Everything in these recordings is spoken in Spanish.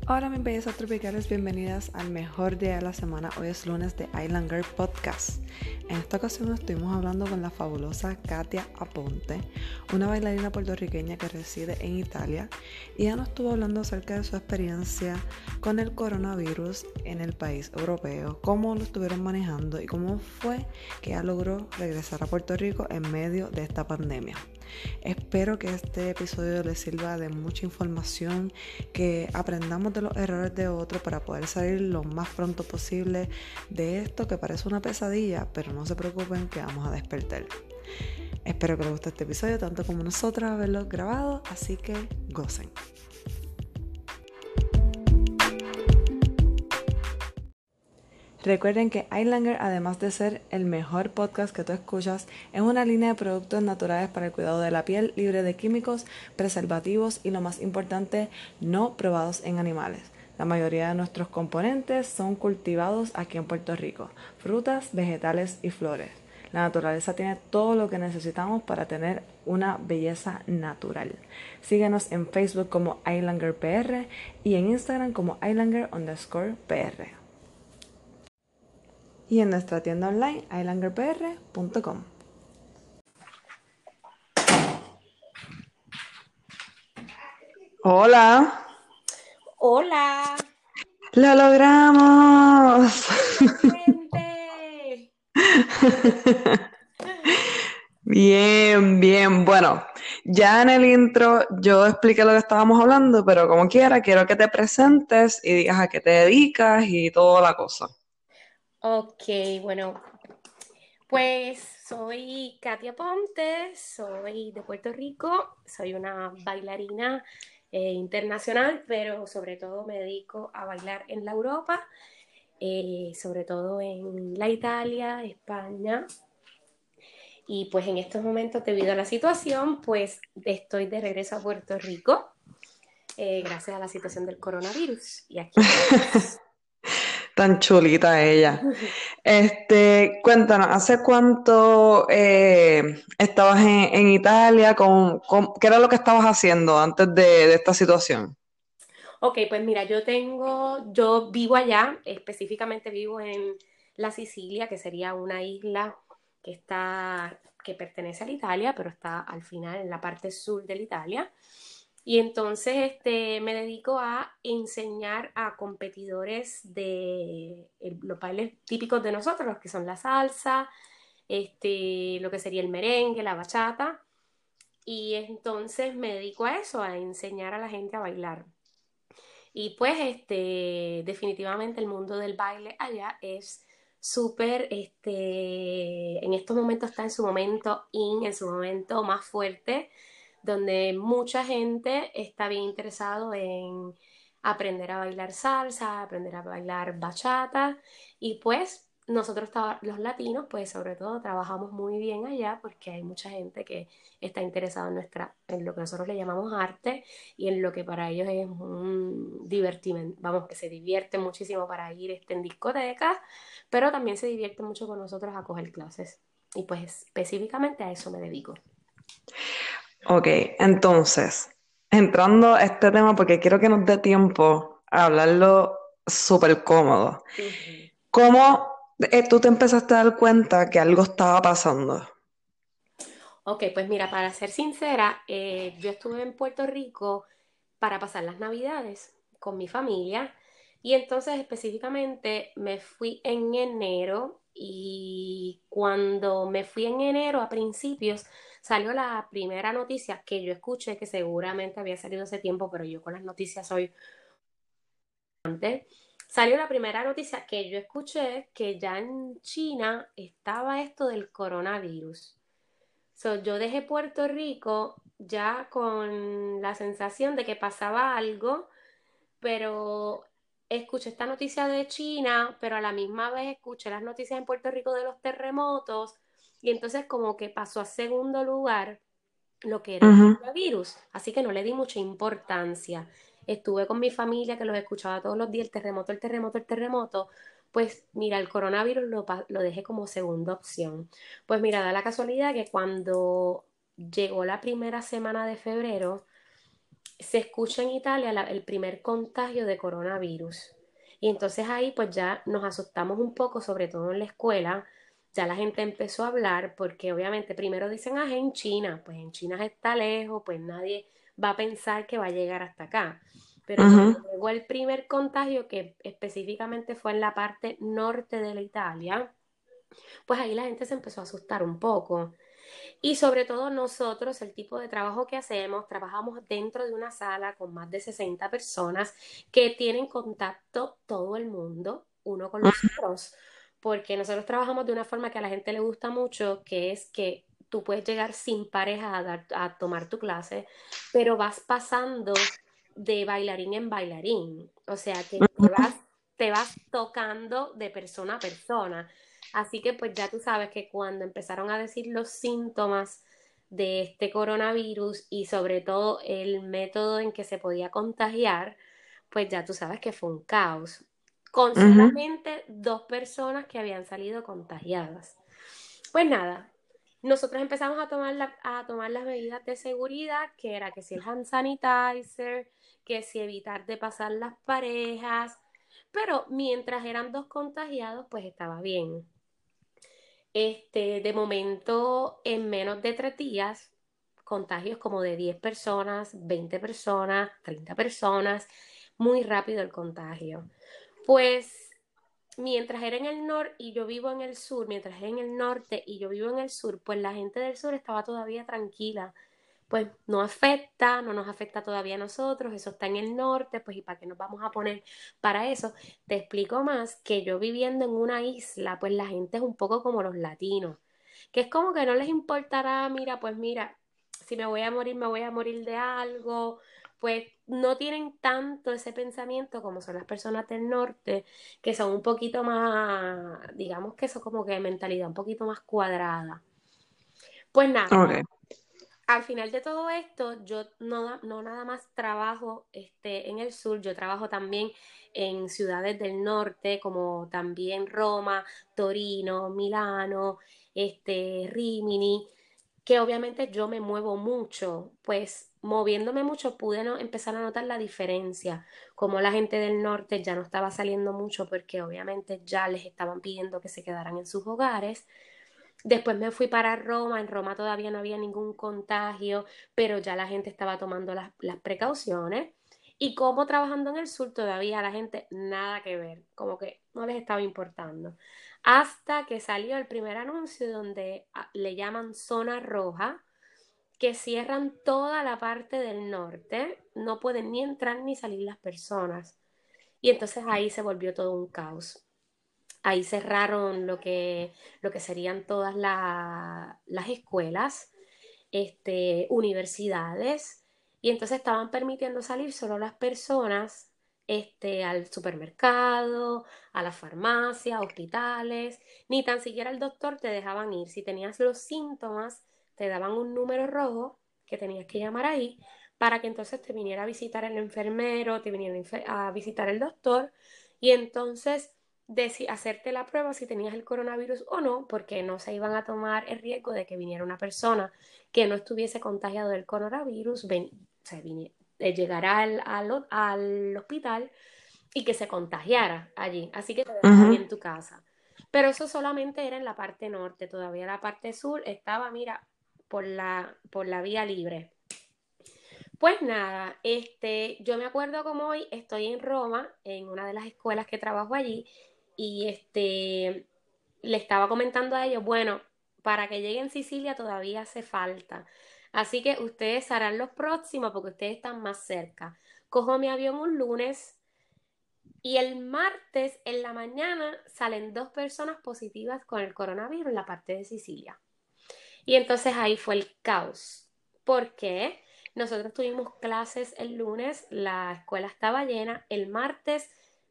Hola mis bellezas tropicales, bienvenidas al mejor día de la semana. Hoy es lunes de Island Girl Podcast. En esta ocasión estuvimos hablando con la fabulosa Katia Aponte, una bailarina puertorriqueña que reside en Italia, y ella nos estuvo hablando acerca de su experiencia con el coronavirus en el país europeo, cómo lo estuvieron manejando y cómo fue que ella logró regresar a Puerto Rico en medio de esta pandemia. Espero que este episodio les sirva de mucha información, que aprendamos de los errores de otros para poder salir lo más pronto posible de esto que parece una pesadilla, pero no se preocupen que vamos a despertar. Espero que les guste este episodio tanto como nosotros haberlo grabado, así que gocen. Recuerden que Islander, además de ser el mejor podcast que tú escuchas, es una línea de productos naturales para el cuidado de la piel, libre de químicos, preservativos y, lo más importante, no probados en animales. La mayoría de nuestros componentes son cultivados aquí en Puerto Rico: frutas, vegetales y flores. La naturaleza tiene todo lo que necesitamos para tener una belleza natural. Síguenos en Facebook como IslanderPR y en Instagram como Islander_PR. Y en nuestra tienda online, islanderpr.com. Hola, ¡Hola! ¡lo logramos! ¡Finalmente! Bien. Bueno, ya en el intro yo expliqué lo que estábamos hablando, pero como quiera, quiero que te presentes y digas a qué te dedicas y toda la cosa. Ok, bueno, pues soy Katia Ponte, soy de Puerto Rico, soy una bailarina internacional, pero sobre todo me dedico a bailar en la Europa, sobre todo en la Italia, España. Y pues en estos momentos, debido a la situación, pues estoy de regreso a Puerto Rico, gracias a la situación del coronavirus. Y aquí estamos. Tan chulita ella. Cuéntanos, ¿hace cuánto estabas en Italia? ¿Qué era lo que estabas haciendo antes de esta situación? Ok, pues mira, yo vivo allá, específicamente vivo en la Sicilia, que sería una isla que pertenece a la Italia, pero está al final en la parte sur de la Italia. Y entonces me dedico a enseñar a competidores de los bailes típicos de nosotros, los que son la salsa, lo que sería el merengue, la bachata. Y entonces me dedico a eso, a enseñar a la gente a bailar. Y pues definitivamente el mundo del baile allá es súper, en estos momentos está en su momento en su momento más fuerte, donde mucha gente está bien interesado en aprender a bailar salsa, aprender a bailar bachata, y pues nosotros los latinos pues sobre todo trabajamos muy bien allá porque hay mucha gente que está interesada en lo que nosotros le llamamos arte y en lo que para ellos es un divertimento, vamos, que se divierte muchísimo para ir en discotecas, pero también se divierte mucho con nosotros a coger clases. Y pues específicamente a eso me dedico. Ok, entonces, entrando a este tema porque quiero que nos dé tiempo a hablarlo súper cómodo. Ujú. ¿Cómo tú te empezaste a dar cuenta que algo estaba pasando? Ok, pues mira, para ser sincera, yo estuve en Puerto Rico para pasar las Navidades con mi familia y entonces específicamente me fui en enero y cuando me fui en enero a principios salió la primera noticia que yo escuché que seguramente había salido hace tiempo, pero yo con las noticias soy antes. Salió la primera noticia que yo escuché que ya en China estaba esto del coronavirus. So, yo dejé Puerto Rico ya con la sensación de que pasaba algo, pero escuché esta noticia de China, pero a la misma vez escuché las noticias en Puerto Rico de los terremotos, y entonces como que pasó a segundo lugar lo que era el Ujú. coronavirus, así que no le di mucha importancia. Estuve con mi familia que los escuchaba todos los días, el terremoto, el terremoto, el terremoto. Pues mira, el coronavirus lo dejé como segunda opción. Pues mira, da la casualidad que cuando llegó la primera semana de febrero, se escucha en Italia el primer contagio de coronavirus. Y entonces ahí pues ya nos asustamos un poco, sobre todo en la escuela. Ya la gente empezó a hablar porque obviamente primero dicen, ah, es en China, pues en China está lejos, pues nadie va a pensar que va a llegar hasta acá. Pero cuando Ujú. llegó el primer contagio, que específicamente fue en la parte norte de la Italia, pues ahí la gente se empezó a asustar un poco. Y sobre todo nosotros, el tipo de trabajo que hacemos, trabajamos dentro de una sala con más de 60 personas que tienen contacto todo el mundo, uno con los otros, porque nosotros trabajamos de una forma que a la gente le gusta mucho, que es que tú puedes llegar sin pareja a tomar tu clase, pero vas pasando de bailarín en bailarín, o sea que Ujú. te vas tocando de persona a persona. Así que pues ya tú sabes que cuando empezaron a decir los síntomas de este coronavirus y sobre todo el método en que se podía contagiar, pues ya tú sabes que fue un caos, con Ujú. solamente 2 personas que habían salido contagiadas. Pues nada, nosotros empezamos a tomar las medidas de seguridad, que era que si el hand sanitizer, que si evitar de pasar las parejas, pero mientras eran 2 contagiados, pues estaba bien. De momento, en menos de 3 días, contagios como de 10 personas, 20 personas, 30 personas, muy rápido el contagio. Pues mientras era en el norte y yo vivo en el sur, mientras era en el norte y yo vivo en el sur, pues la gente del sur estaba todavía tranquila, pues no afecta, no nos afecta todavía a nosotros, eso está en el norte, pues ¿y para qué nos vamos a poner para eso? Te explico más que yo viviendo en una isla, pues la gente es un poco como los latinos, que es como que no les importará, mira, pues mira, si me voy a morir, me voy a morir de algo, pues no tienen tanto ese pensamiento como son las personas del norte, que son un poquito más, digamos que son como que de mentalidad un poquito más cuadrada. Pues nada, Ok. al final de todo esto, yo no nada más trabajo en el sur, yo trabajo también en ciudades del norte, como también Roma, Torino, Milano, Rimini, que obviamente yo me muevo mucho, pues moviéndome mucho pude empezar a notar la diferencia, como la gente del norte ya no estaba saliendo mucho porque obviamente ya les estaban pidiendo que se quedaran en sus hogares. Después me fui para Roma, en Roma todavía no había ningún contagio, pero ya la gente estaba tomando las precauciones. Y como trabajando en el sur todavía la gente nada que ver, como que no les estaba importando. Hasta que salió el primer anuncio donde le llaman zona roja, que cierran toda la parte del norte, no pueden ni entrar ni salir las personas. Y entonces ahí se volvió todo un caos. Ahí cerraron lo que serían todas las escuelas, universidades, y entonces estaban permitiendo salir solo las personas al supermercado, a la farmacia, hospitales, ni tan siquiera el doctor te dejaban ir. Si tenías los síntomas, te daban un número rojo que tenías que llamar ahí para que entonces te viniera a visitar el enfermero, te viniera a visitar el doctor, y entonces de hacerte la prueba si tenías el coronavirus o no, porque no se iban a tomar el riesgo de que viniera una persona que no estuviese contagiado del coronavirus, o sea, llegara al hospital y que se contagiara allí. Así que te dejaban Ujú. en tu casa. Pero eso solamente era en la parte norte, todavía la parte sur estaba, mira, por la vía libre. Pues nada, yo me acuerdo como hoy estoy en Roma, en una de las escuelas que trabajo allí, y le estaba comentando a ellos, bueno, para que llegue en Sicilia todavía hace falta. Así que ustedes harán los próximos porque ustedes están más cerca. Cojo mi avión un lunes y el martes en la mañana salen 2 personas positivas con el coronavirus en la parte de Sicilia. Y entonces ahí fue el caos. ¿Por qué? Nosotros tuvimos clases el lunes, la escuela estaba llena, el martes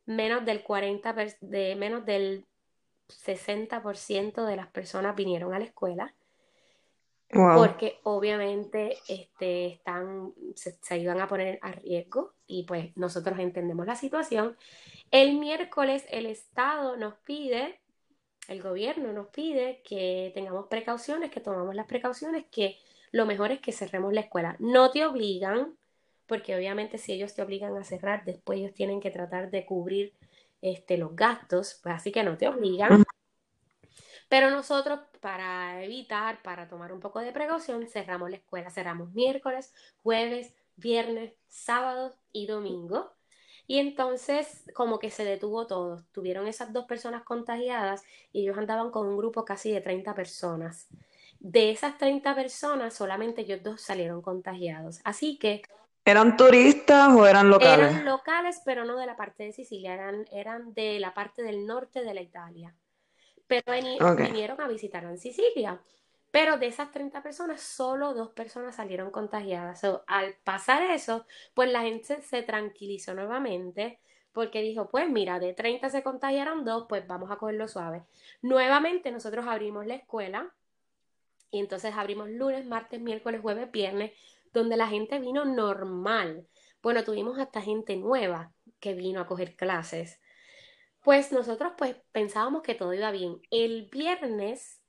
menos del 60% de las personas vinieron a la escuela Wow. porque obviamente se iban a poner a riesgo y pues nosotros entendemos la situación. El miércoles el Estado nos pide, el gobierno nos pide que tengamos precauciones, que tomamos las precauciones, que lo mejor es que cerremos la escuela. No te obligan, porque obviamente si ellos te obligan a cerrar, después ellos tienen que tratar de cubrir los gastos, pues así que no te obligan. Pero nosotros, para evitar, para tomar un poco de precaución, cerramos la escuela. Cerramos miércoles, jueves, viernes, sábado y domingo. Y entonces como que se detuvo todo. Tuvieron esas 2 personas contagiadas y ellos andaban con un grupo casi de 30 personas. De esas 30 personas, solamente ellos 2 salieron contagiados. Así que ¿Eran turistas o eran locales? eran locales, pero no de la parte de Sicilia, eran de la parte del norte de la Italia. Pero Ok. vinieron a visitar en Sicilia. Pero de esas 30 personas, solo 2 personas salieron contagiadas. So, al pasar eso, pues la gente se tranquilizó nuevamente porque dijo, pues mira, de 30 se contagiaron 2, pues vamos a cogerlo suave. Nuevamente nosotros abrimos la escuela y entonces abrimos lunes, martes, miércoles, jueves, viernes, donde la gente vino normal. Bueno, tuvimos hasta gente nueva que vino a coger clases. Pues nosotros pues pensábamos que todo iba bien. El viernes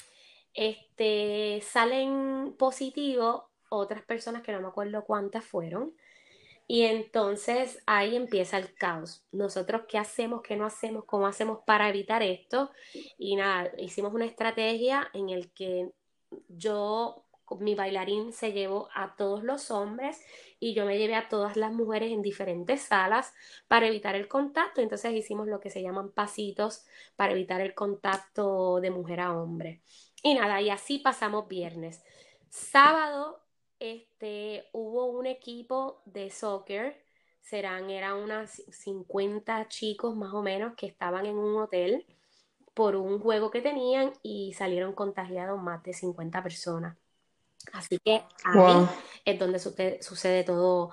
salen positivos otras personas que no me acuerdo cuántas fueron. Y entonces ahí empieza el caos. Nosotros qué hacemos, qué no hacemos, cómo hacemos para evitar esto. Y nada, hicimos una estrategia en el que yo, mi bailarín se llevó a todos los hombres y yo me llevé a todas las mujeres en diferentes salas para evitar el contacto. Entonces hicimos lo que se llaman pasitos para evitar el contacto de mujer a hombre. Y nada, y así pasamos viernes. Sábado, hubo un equipo de soccer, eran unas 50 chicos más o menos que estaban en un hotel por un juego que tenían y salieron contagiados más de 50 personas. Así que ahí Wow. es donde sucede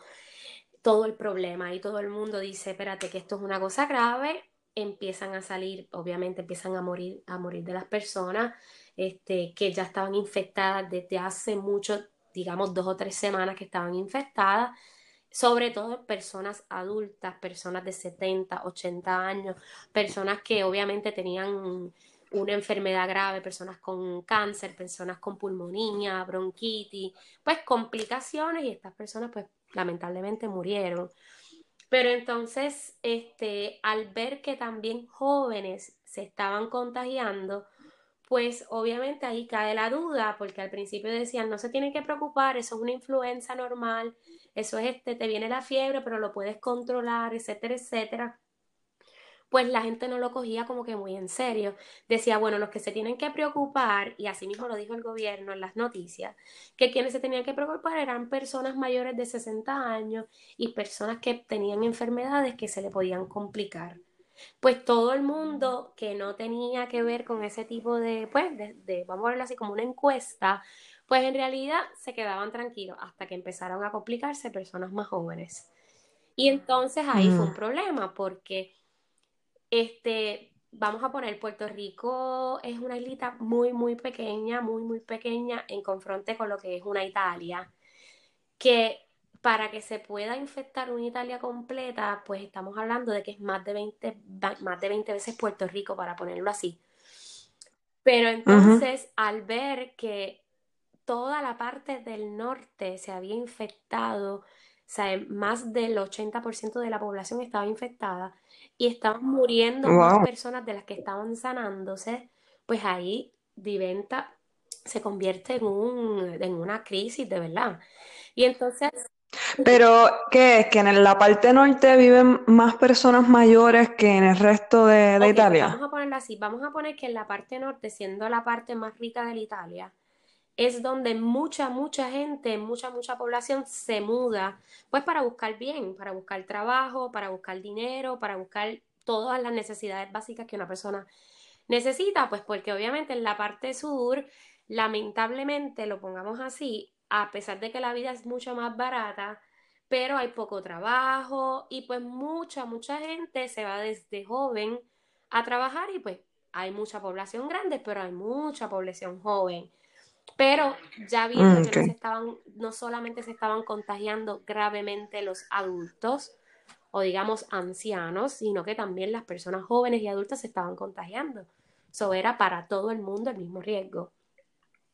todo el problema y todo el mundo dice, espérate que esto es una cosa grave, empiezan a salir, obviamente empiezan a morir de las personas que ya estaban infectadas desde hace mucho, digamos 2 o 3 semanas que estaban infectadas, sobre todo personas adultas, personas de 70, 80 años, personas que obviamente tenían una enfermedad grave, personas con cáncer, personas con pulmonía, bronquitis, pues complicaciones y estas personas pues lamentablemente murieron. Pero entonces, al ver que también jóvenes se estaban contagiando, pues obviamente ahí cae la duda, porque al principio decían, no se tienen que preocupar, eso es una influenza normal, eso es te viene la fiebre, pero lo puedes controlar, etcétera, etcétera. Pues la gente no lo cogía como que muy en serio. Decía, bueno, los que se tienen que preocupar, y así mismo lo dijo el gobierno en las noticias, que quienes se tenían que preocupar eran personas mayores de 60 años y personas que tenían enfermedades que se le podían complicar. Pues todo el mundo que no tenía que ver con ese tipo pues, vamos a verlo así como una encuesta, pues en realidad se quedaban tranquilos hasta que empezaron a complicarse personas más jóvenes. Y entonces ahí fue un Mm. problema porque vamos a poner, Puerto Rico es una islita muy, muy pequeña, muy, muy pequeña en confronte con lo que es una Italia, que para que se pueda infectar una Italia completa, pues estamos hablando de que es más de 20 veces Puerto Rico, para ponerlo así. Pero Ujú. entonces, al ver que toda la parte del norte se había infectado, o sea, más del 80% de la población estaba infectada y estaban muriendo más Wow. personas de las que estaban sanándose, pues ahí Diventa se convierte en una crisis de verdad. Y entonces, Pero, ¿qué es? ¿Que en la parte norte viven más personas mayores que en el resto de ok, pues vamos Italia? a ponerlo así, vamos a poner que en la parte norte, siendo la parte más rica de la Italia, es donde mucha, mucha gente, mucha, mucha población se muda, pues para buscar bien, para buscar trabajo, para buscar dinero, para buscar todas las necesidades básicas que una persona necesita, pues porque obviamente en la parte sur, lamentablemente, lo pongamos así, a pesar de que la vida es mucho más barata, pero hay poco trabajo y pues mucha, mucha gente se va desde joven a trabajar y pues hay mucha población grande, pero hay mucha población joven. Pero ya viendo que Ok. no solamente se estaban contagiando gravemente los adultos o digamos ancianos, sino que también las personas jóvenes y adultas se estaban contagiando. Eso era para todo el mundo el mismo riesgo.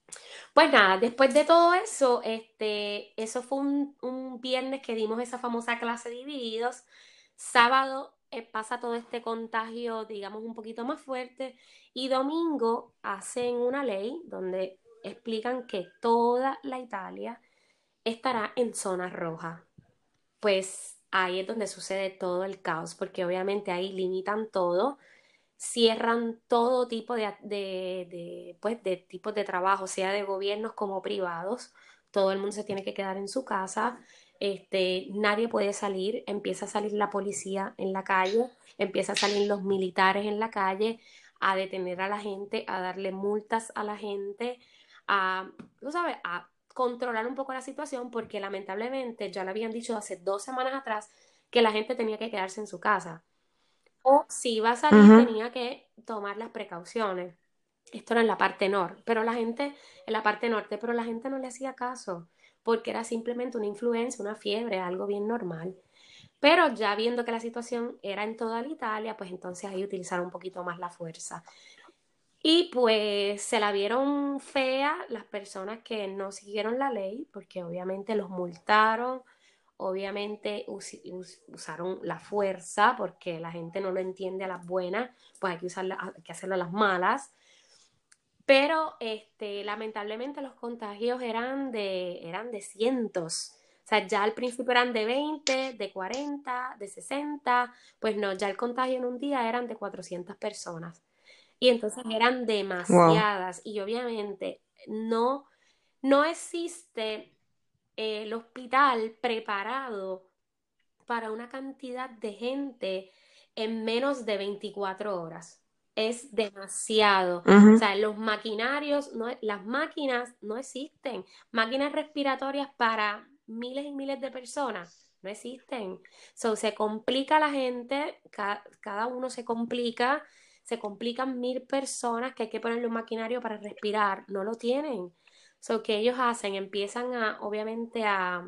Pues nada, después de todo eso, eso fue un viernes que dimos esa famosa clase de divididos. Sábado pasa todo este contagio, digamos, un poquito más fuerte. Y domingo hacen una ley donde explican que toda la Italia estará en zona roja. Pues ahí es donde sucede todo el caos, porque obviamente ahí limitan todo, cierran todo tipo pues, de tipos de trabajo, sea de gobiernos como privados. Todo el mundo se tiene que quedar en su casa. Nadie puede salir, empieza a salir la policía en la calle, empieza a salir los militares en la calle a detener a la gente, a darle multas a la gente, a, tú sabes, a controlar un poco la situación, porque lamentablemente ya le habían dicho hace 2 semanas atrás que la gente tenía que quedarse en su casa. O si iba a salir Ujú. tenía que tomar las precauciones. Esto era en la parte norte, pero la gente, en la parte norte, pero la gente no le hacía caso, porque era simplemente una influencia, una fiebre, algo bien normal. Pero ya viendo que la situación era en toda la Italia, pues entonces ahí utilizaron un poquito más la fuerza. Y pues se la vieron fea las personas que no siguieron la ley, porque obviamente los multaron, obviamente usaron la fuerza, porque la gente no lo entiende a las buenas, pues hay que hay que hacerlo a las malas. Pero lamentablemente los contagios eran de cientos. O sea, ya al principio eran de 20, de 40, de 60. Pues no, ya el contagio en un día eran de 400 personas. Y entonces eran Wow. demasiadas. Y obviamente no existe el hospital preparado para una cantidad de gente en menos de 24 horas. Es demasiado. O Ujú. sea, los maquinarios, no, las máquinas no existen. Máquinas respiratorias para miles y miles de personas no existen. So, se complica la gente, cada uno se complican 1.000 personas que hay que ponerle un maquinario para respirar. No lo tienen. So, ¿qué ellos hacen? Empiezan obviamente,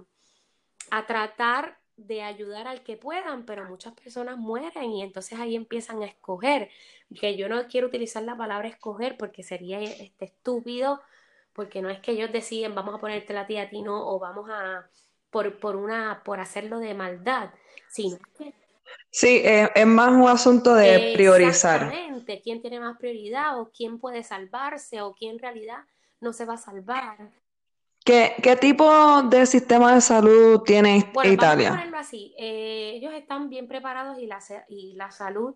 a tratar de ayudar al que puedan, pero muchas personas mueren y entonces ahí empiezan a escoger, que yo no quiero utilizar la palabra escoger porque sería estúpido, porque no es que ellos deciden vamos a ponerte la tía a ti no, o vamos a por hacerlo de maldad, sino que Sí, es más un asunto de priorizar. exactamente quién tiene más prioridad o quién puede salvarse o quién en realidad no se va a salvar. ¿Qué tipo de sistema de salud tiene Bueno, vamos a Italia? ponerlo así. Ellos están bien preparados y la salud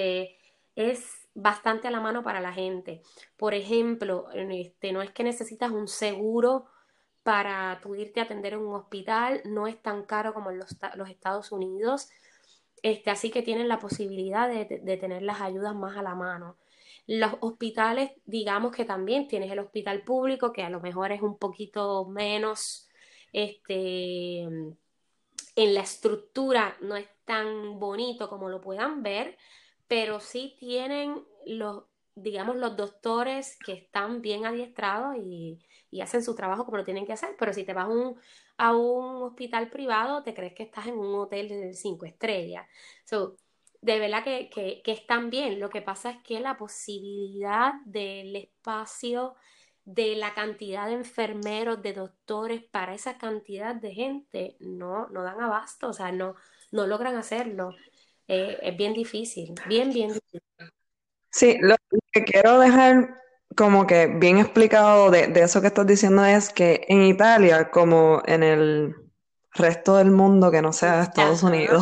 es bastante a la mano para la gente. Por ejemplo, no es que necesitas un seguro para tú irte a atender en un hospital, no es tan caro como en los Estados Unidos, así que tienen la posibilidad de tener las ayudas más a la mano. Los hospitales, digamos que también tienes el hospital público, que a lo mejor es un poquito menos, este, en la estructura no es tan bonito como lo puedan ver, pero sí tienen digamos, los doctores que están bien adiestrados y hacen su trabajo como lo tienen que hacer. Pero si te vas a un hospital privado, te crees que estás en un hotel de 5 estrellas. So, de verdad que están bien. Lo que pasa es que la posibilidad del espacio, de la cantidad de enfermeros, de doctores para esa cantidad de gente, no dan abasto, o sea, no logran hacerlo. Es bien difícil, bien, bien difícil. Sí, lo que quiero dejar como que bien explicado de eso que estás diciendo es que en Italia, como en el resto del mundo que no sea Estados Ajá, Unidos,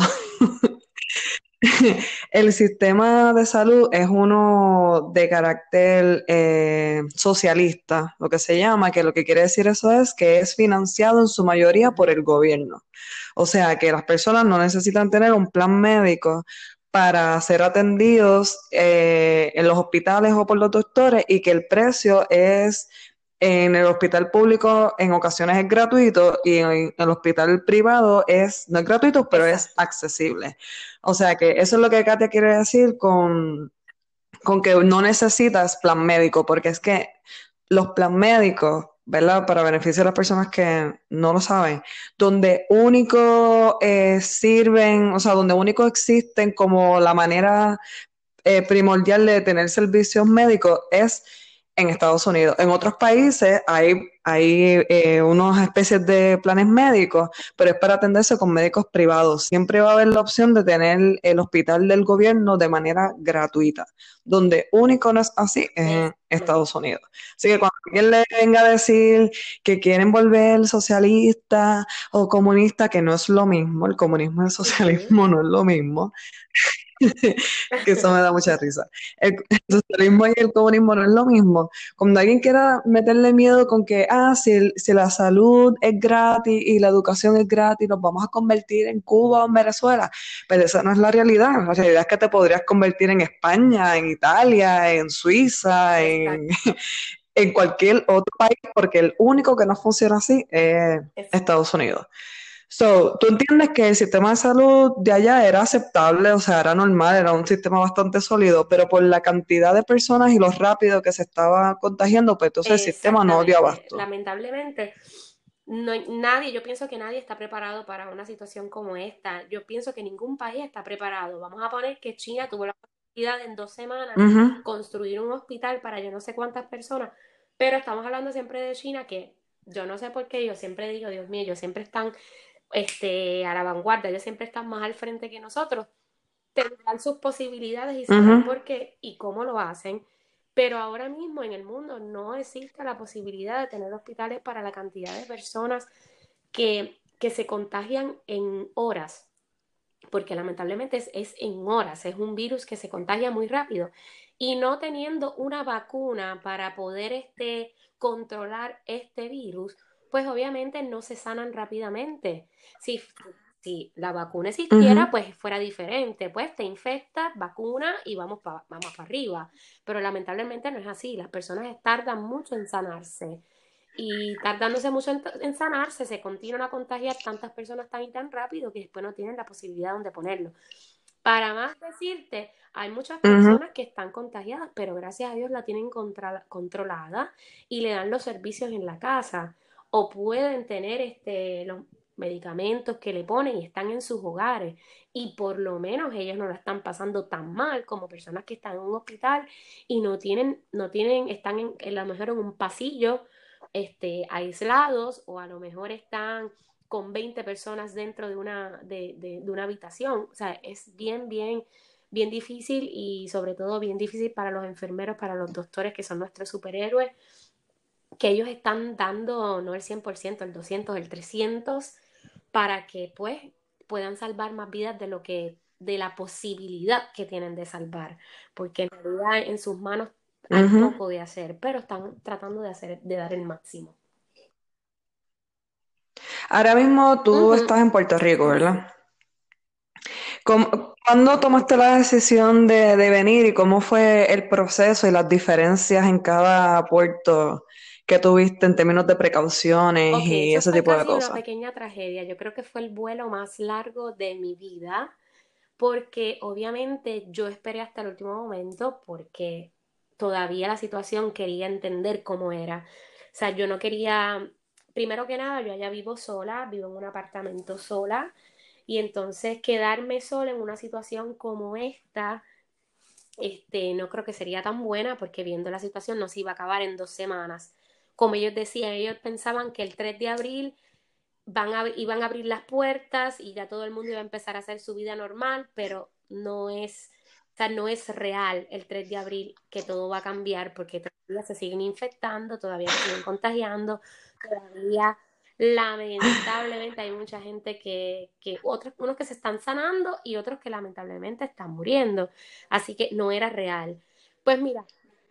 el sistema de salud es uno de carácter socialista, lo que se llama, que lo que quiere decir eso es que es financiado en su mayoría por el gobierno. O sea, que las personas no necesitan tener un plan médico para ser atendidos en los hospitales o por los doctores y que el precio es en el hospital público en ocasiones es gratuito y en el hospital privado no es gratuito, pero es exacto. accesible. O sea que eso es lo que Katia quiere decir con que no necesitas plan médico, porque es que los plan médicos, ¿verdad? Para beneficio de las personas que no lo saben, donde único sirven, o sea, donde único existen como la manera primordial de tener servicios médicos es en Estados Unidos. En otros países hay unas especies de planes médicos, pero es para atenderse con médicos privados. Siempre va a haber la opción de tener el hospital del gobierno de manera gratuita, donde único no es así es en Exactamente. Estados Unidos. Así que cuando alguien le venga a decir que quieren volver socialista o comunista, que no es lo mismo, el comunismo y el Ujú. socialismo no es lo mismo, que eso me da mucha risa. El socialismo y el comunismo no es lo mismo. Cuando alguien quiera meterle miedo con que, si la salud es gratis y la educación es gratis, nos vamos a convertir en Cuba o en Venezuela, pero esa no es la realidad. La realidad es que te podrías convertir en España, en Italia, en Suiza, en, Exacto. en cualquier otro país, porque el único que no funciona así es Es- Estados Unidos. So, tú entiendes que el sistema de salud de allá era aceptable, o sea, era normal, era un sistema bastante sólido, pero por la cantidad de personas y lo rápido que se estaba contagiando, pues entonces el sistema no dio Exactamente. abasto. Lamentablemente, no, nadie, yo pienso que nadie está preparado para una situación como esta. Yo pienso que ningún país está preparado. Vamos a poner que China tuvo la posibilidad de en 2 semanas Ujú, construir un hospital para yo no sé cuántas personas, pero estamos hablando siempre de China que yo no sé por qué, yo siempre digo, Dios mío, ellos siempre están a la vanguardia, ellos siempre están más al frente que nosotros, tendrán sus posibilidades y sabrán ujú, por qué y cómo lo hacen, pero ahora mismo en el mundo no existe la posibilidad de tener hospitales para la cantidad de personas que se contagian en horas, porque lamentablemente es en horas, es un virus que se contagia muy rápido y no teniendo una vacuna para poder controlar este virus, pues obviamente no se sanan rápidamente. Si, si la vacuna existiera, ujú, pues fuera diferente, pues te infectas, vacuna y vamos para arriba, pero lamentablemente no es así, las personas tardan mucho en sanarse. Y tardándose mucho en sanarse, se continúan a contagiar tantas personas tan y tan rápido que después no tienen la posibilidad donde ponerlo. Para más decirte, hay muchas ujú, personas que están contagiadas, pero gracias a Dios la tienen controlada y le dan los servicios en la casa. O pueden tener los medicamentos que le ponen y están en sus hogares. Y por lo menos ellos no la están pasando tan mal como personas que están en un hospital y están a lo mejor en un pasillo, aislados, o a lo mejor están con 20 personas dentro de una habitación. O sea, es bien, bien, bien difícil y sobre todo bien difícil para los enfermeros, para los doctores que son nuestros superhéroes, que ellos están dando no el 100%, el 200, el 300, para que pues puedan salvar más vidas de la posibilidad que tienen de salvar, porque en realidad en sus manos hay ujú. poco de hacer, pero están tratando de dar el máximo. Ahora mismo tú Ujú. estás en Puerto Rico, Sí, sí. ¿verdad? ¿Cuándo tomaste la decisión de venir y cómo fue el proceso y las diferencias en cada puerto que tuviste en términos de precauciones Ok, y eso ese fue tipo de casi una cosas? pequeña tragedia. Yo creo que fue el vuelo más largo de mi vida, porque obviamente yo esperé hasta el último momento, porque todavía la situación quería entender cómo era. O sea, yo no quería, primero que nada, yo allá vivo sola, vivo en un apartamento sola, y entonces quedarme sola en una situación como esta, no creo que sería tan buena, porque viendo la situación no se iba a acabar en 2 semanas. Como ellos decían, ellos pensaban que el 3 de abril iban a abrir las puertas y ya todo el mundo iba a empezar a hacer su vida normal, pero no es, o sea, no es real el 3 de abril que todo va a cambiar, porque todavía se siguen infectando, todavía se siguen contagiando, todavía lamentablemente hay mucha gente unos que se están sanando y otros que lamentablemente están muriendo. Así que no era real. Pues mira,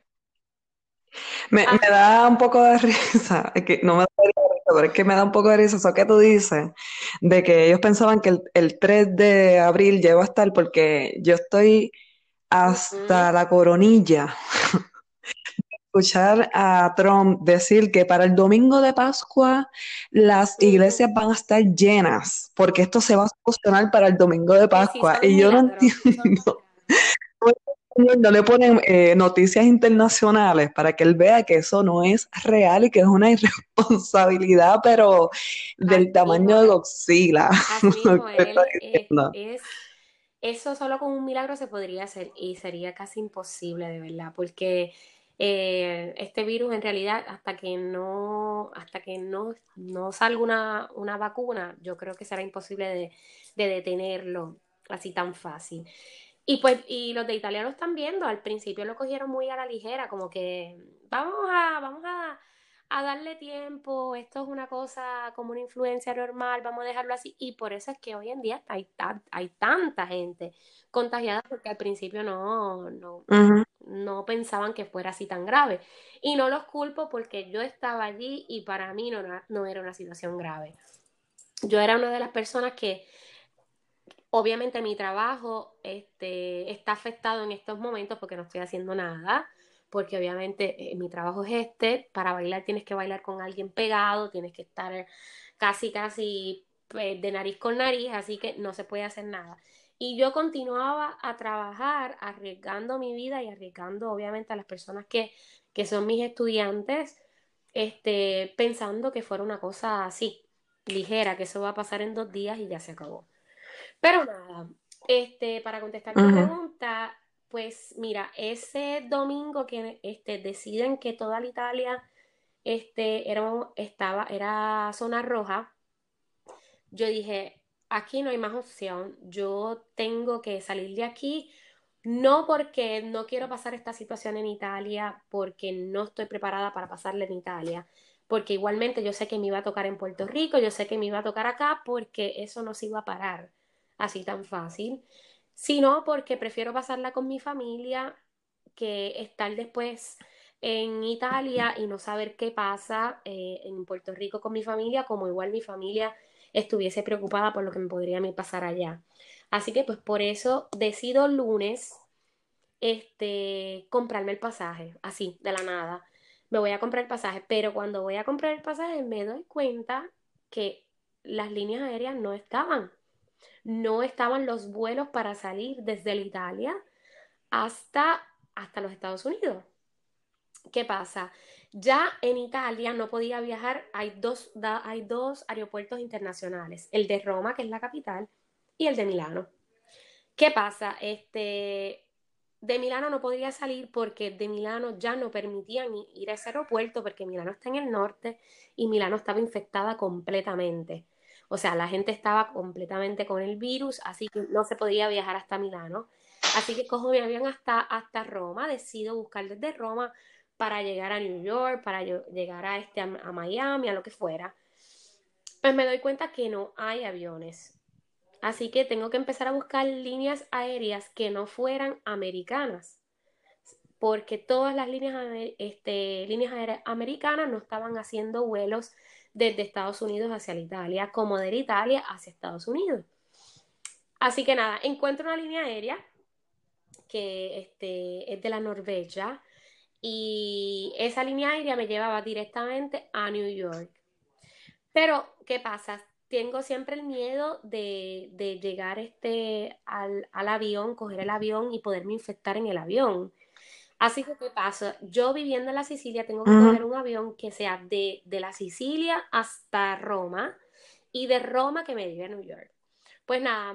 Me ajá, da un poco de risa, es que no me da risa, pero es que me da un poco de risa eso que tú dices, de que ellos pensaban que el 3 de abril ya iba a estar, porque yo estoy ujú, hasta la coronilla escuchar a Trump decir que para el domingo de Pascua las ujú. iglesias van a estar llenas, porque esto se va a solucionar para el domingo de Sí, sí, Pascua. son Y yo no milagros, son entiendo. milagros. No le ponen noticias internacionales para que él vea que eso no es real y que es una irresponsabilidad, pero Así del mismo, tamaño de Godzilla. así Lo mismo, que está él diciendo. eso solo con un milagro se podría hacer y sería casi imposible de verdad, porque Este virus en realidad hasta que no salga una vacuna, yo creo que será imposible de detenerlo así tan fácil. Y pues, y los de Italia lo están viendo, al principio lo cogieron muy a la ligera, como que vamos a darle tiempo, esto es una cosa como una influencia normal, vamos a dejarlo así, y por eso es que hoy en día hay tanta gente contagiada, porque al principio Ujú. no pensaban que fuera así tan grave. Y no los culpo porque yo estaba allí y para mí no era una situación grave. Yo era una de las personas que obviamente mi trabajo está afectado en estos momentos porque no estoy haciendo nada, porque obviamente mi trabajo es para bailar tienes que bailar con alguien pegado, tienes que estar casi pues, de nariz con nariz, así que no se puede hacer nada. Y yo continuaba a trabajar arriesgando mi vida y arriesgando obviamente a las personas que son mis estudiantes, pensando que fuera una cosa así, ligera, que eso va a pasar en 2 días y ya se acabó. Pero nada, para contestar tu Ujú. pregunta, pues mira, ese domingo que deciden que toda la Italia era zona roja, yo dije, aquí no hay más opción, yo tengo que salir de aquí, no porque no quiero pasar esta situación en Italia, porque no estoy preparada para pasarla en Italia, porque igualmente yo sé que me iba a tocar en Puerto Rico, yo sé que me iba a tocar acá, porque eso no se iba a parar así tan fácil, sino porque prefiero pasarla con mi familia que estar después en Italia y no saber qué pasa en Puerto Rico con mi familia, como igual mi familia estuviese preocupada por lo que me podría a mí pasar allá. Así que pues por eso decido lunes comprarme el pasaje, así, de la nada. Me voy a comprar el pasaje, pero cuando voy a comprar el pasaje me doy cuenta que las líneas aéreas no estaban los vuelos para salir desde la Italia hasta los Estados Unidos. ¿Qué pasa? Ya en Italia no podía viajar, hay dos aeropuertos internacionales, el de Roma, que es la capital, y el de Milano. ¿Qué pasa? De Milano no podía salir porque de Milano ya no permitían ir a ese aeropuerto porque Milano está en el norte y Milano estaba infectada completamente. O sea, la gente estaba completamente con el virus, así que no se podía viajar hasta Milano. Así que cojo mi avión hasta Roma, decido buscar desde Roma para llegar a New York, para llegar a Miami, a lo que fuera. Pues me doy cuenta que no hay aviones. Así que tengo que empezar a buscar líneas aéreas que no fueran americanas, porque todas las líneas aéreas americanas no estaban haciendo vuelos desde Estados Unidos hacia la Italia, como de la Italia hacia Estados Unidos. Así que nada, encuentro una línea aérea que es de la Norvegia y esa línea aérea me llevaba directamente a New York. Pero, ¿qué pasa? Tengo siempre el miedo de llegar al avión, coger el avión y poderme infectar en el avión. Así que, ¿qué pasa? Yo viviendo en la Sicilia tengo que coger Ujú. un avión que sea de la Sicilia hasta Roma y de Roma que me lleve a New York. Pues nada,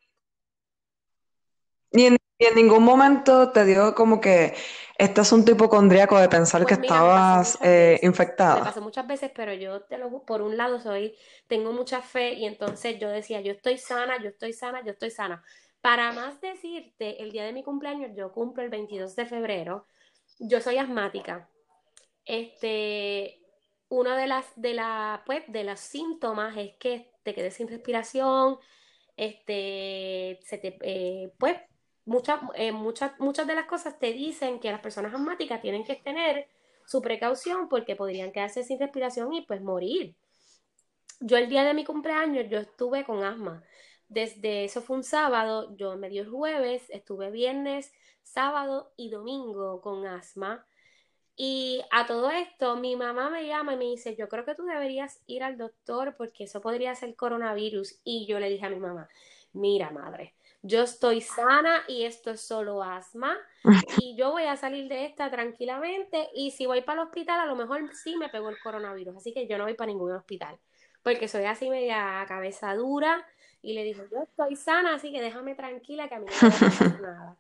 Y en ningún momento te dio como que este asunto hipocondríaco de pensar que pues mira, me pasó estabas muchas veces. Me infectada. pasó muchas veces, pero yo por un lado tengo mucha fe y entonces yo decía, yo estoy sana, yo estoy sana, yo estoy sana. Para más decirte, el día de mi cumpleaños, yo cumplo el 22 de febrero, yo soy asmática. Este, uno de los síntomas es que te quedes sin respiración, pues, muchas de las cosas te dicen que las personas asmáticas tienen que tener su precaución porque podrían quedarse sin respiración y pues morir. Yo el día de mi cumpleaños, yo estuve con asma. Desde eso fue un sábado, yo me dio el jueves, estuve viernes, sábado y domingo con asma. Y a todo esto, mi mamá me llama y me dice, yo creo que tú deberías ir al doctor porque eso podría ser coronavirus. Y yo le dije a mi mamá, mira madre, yo estoy sana y esto es solo asma y yo voy a salir de esta tranquilamente y si voy para el hospital a lo mejor sí me pegó el coronavirus, así que yo no voy para ningún hospital porque soy así media cabeza dura y le dije, yo estoy sana, así que déjame tranquila que a mí no me va a pasar nada.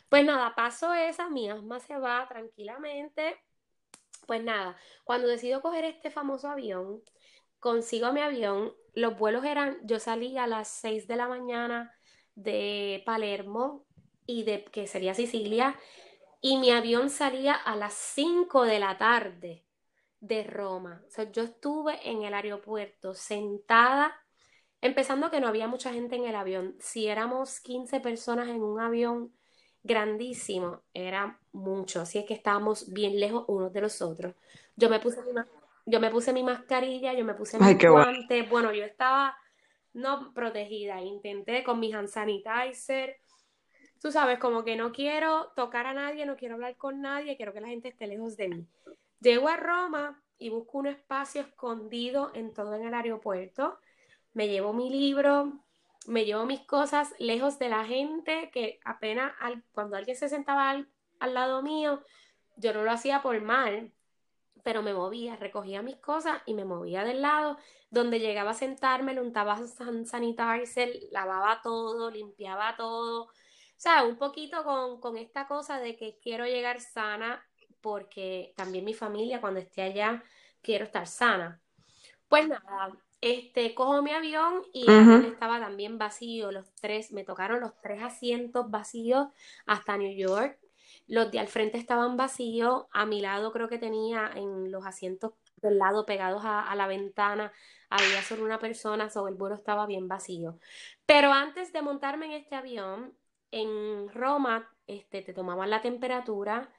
Pues nada, paso esa, mi asma se va tranquilamente. Pues nada, cuando decido coger este famoso avión, consigo mi avión, los vuelos eran, yo salí a las 6 de la mañana de Palermo y de que sería Sicilia, y mi avión salía a las 5 de la tarde de Roma. O sea, yo estuve en el aeropuerto sentada, empezando que no había mucha gente en el avión. Si éramos 15 personas en un avión grandísimo, era mucho. Así es que estábamos bien lejos unos de los otros. Yo me puse yo me puse mi mascarilla, yo me puse Ay, mis qué bueno. guantes. Bueno, yo estaba no protegida. Intenté con mi hand sanitizer. Tú sabes, como que no quiero tocar a nadie, no quiero hablar con nadie, quiero que la gente esté lejos de mí. Llego a Roma y busco un espacio escondido en todo en el aeropuerto. Me llevo mi libro, me llevo mis cosas lejos de la gente, que apenas cuando alguien se sentaba al lado mío, yo no lo hacía por mal, pero me movía, recogía mis cosas y me movía del lado. Donde llegaba a sentarme, le untaba sanitizer, lavaba todo, limpiaba todo. O sea, un poquito con esta cosa de que quiero llegar sana, porque también mi familia cuando esté allá quiero estar sana. Pues nada, cojo mi avión y el avión Ujú. estaba también vacío, los tres, me tocaron los tres asientos vacíos hasta New York. Los de al frente estaban vacíos, a mi lado creo que tenía en los asientos del lado pegados a la ventana, había solo una persona, sobre el vuelo estaba bien vacío. Pero antes de montarme en este avión, en Roma, te tomaban la temperatura,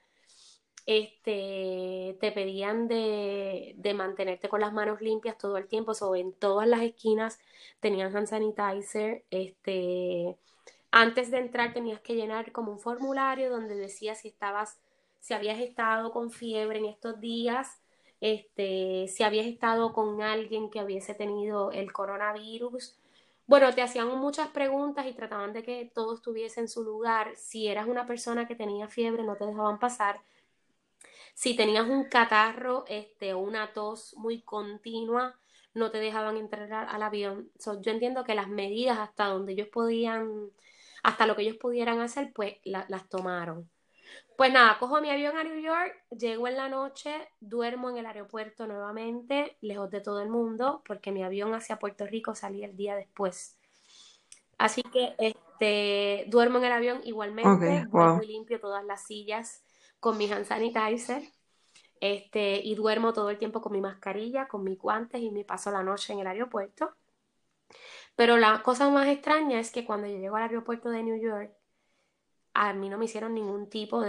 te pedían de mantenerte con las manos limpias todo el tiempo, en todas las esquinas tenían hand sanitizer, antes de entrar tenías que llenar como un formulario donde decía si habías estado con fiebre en estos días, si habías estado con alguien que hubiese tenido el coronavirus. Bueno, te hacían muchas preguntas y trataban de que todo estuviese en su lugar. Si eras una persona que tenía fiebre, no te dejaban pasar. Si tenías un catarro, o una tos muy continua, no te dejaban entrar al avión. So, yo entiendo que las medidas hasta donde ellos podían, hasta lo que ellos pudieran hacer, pues las tomaron. Pues nada, cojo mi avión a New York, llego en la noche, duermo en el aeropuerto nuevamente, lejos de todo el mundo, porque mi avión hacia Puerto Rico salía el día después. Así que duermo en el avión igualmente, Ok, vuelvo wow. y limpio todas las sillas con mi hand sanitizer. Y duermo todo el tiempo con mi mascarilla, con mis guantes y me paso la noche en el aeropuerto. Pero la cosa más extraña es que cuando yo llego al aeropuerto de New York, a mí no me hicieron ningún tipo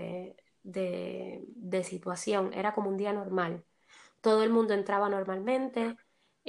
de situación, era como un día normal. Todo el mundo entraba normalmente,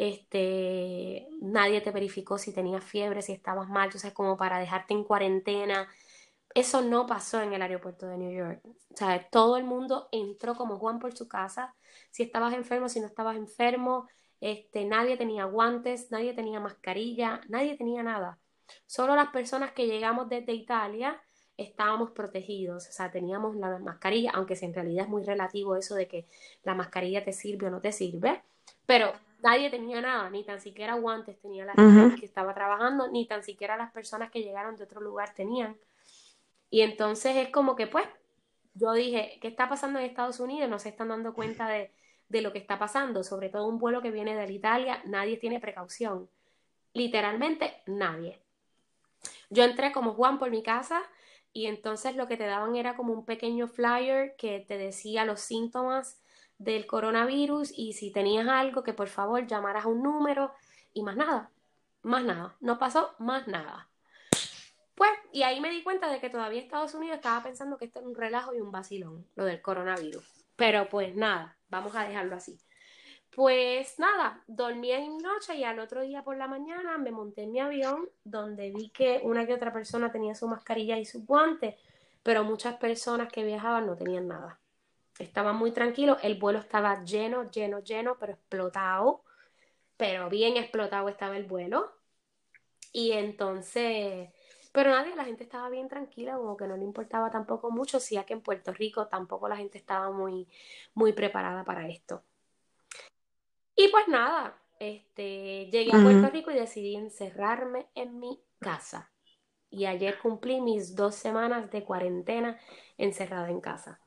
nadie te verificó si tenías fiebre, si estabas mal, entonces como para dejarte en cuarentena. Eso no pasó en el aeropuerto de New York. O sea, todo el mundo entró como Juan por su casa. Si estabas enfermo, si no estabas enfermo, nadie tenía guantes, nadie tenía mascarilla, nadie tenía nada. Solo las personas que llegamos desde Italia estábamos protegidos, o sea, teníamos la mascarilla, aunque si en realidad es muy relativo eso de que la mascarilla te sirve o no te sirve, pero nadie tenía nada, ni tan siquiera guantes tenía la gente Ujú. que estaba trabajando, ni tan siquiera las personas que llegaron de otro lugar tenían. Y entonces es como que, pues, yo dije, ¿qué está pasando en Estados Unidos? No se están dando cuenta de lo que está pasando, sobre todo un vuelo que viene de Italia, nadie tiene precaución, literalmente nadie. Yo entré como Juan por mi casa y entonces lo que te daban era como un pequeño flyer que te decía los síntomas del coronavirus y si tenías algo que por favor llamaras a un número y más nada, no pasó más nada. Pues, y ahí me di cuenta de que todavía Estados Unidos estaba pensando que esto era un relajo y un vacilón, lo del coronavirus. Pero pues nada, vamos a dejarlo así. Pues nada, dormí en noche y al otro día por la mañana me monté en mi avión donde vi que una que otra persona tenía su mascarilla y sus guantes, pero muchas personas que viajaban no tenían nada. Estaban muy tranquilos, el vuelo estaba lleno, lleno, lleno, pero explotado, pero bien explotado estaba el vuelo. Y entonces, pero nadie, la gente estaba bien tranquila, como que no le importaba tampoco mucho, si ya que en Puerto Rico tampoco la gente estaba muy preparada para esto. Y pues nada, llegué a Puerto Ujú. Rico y decidí encerrarme en mi casa. y ayer cumplí mis 2 semanas de cuarentena encerrada en casa.